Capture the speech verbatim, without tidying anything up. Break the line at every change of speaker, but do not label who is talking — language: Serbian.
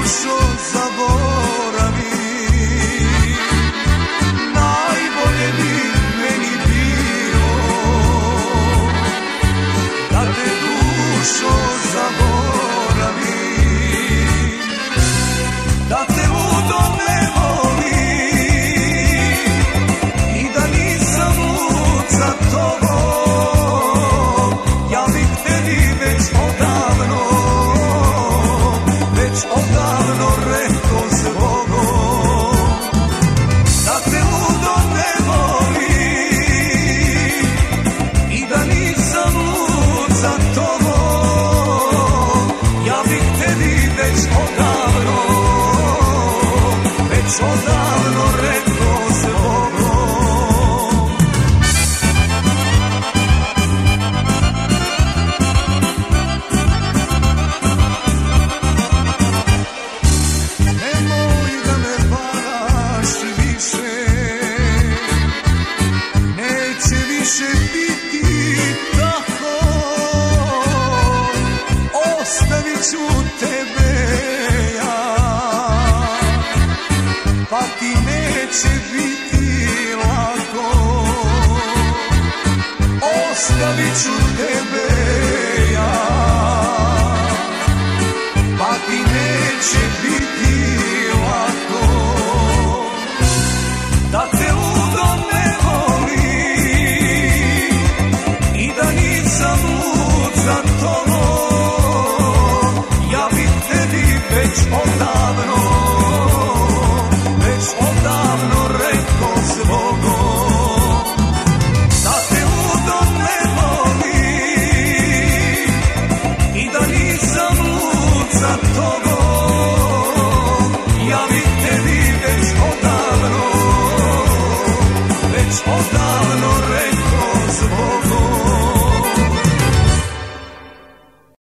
dušo zaboravi. Najbolje bi meni bilo da te dušo zaboravi, da te udom ne volim i da nisam lud za tobom. Ja bih tebi već odavno, već odavno rekao zbogom, da te udom ne volim i da nisam lud za tobom. Ja bih tebi već odavno, već odavno rekao zbogom. Nemoj da me varaš više, neće više biti tako. Ostavit ću tebe ja, pa ti neće biti lako. Ostavit ću tebe ja, pa ti neće biti lako. Da te udom ne volim i da nisam lud za tobom. Ja bih tebi već odavno,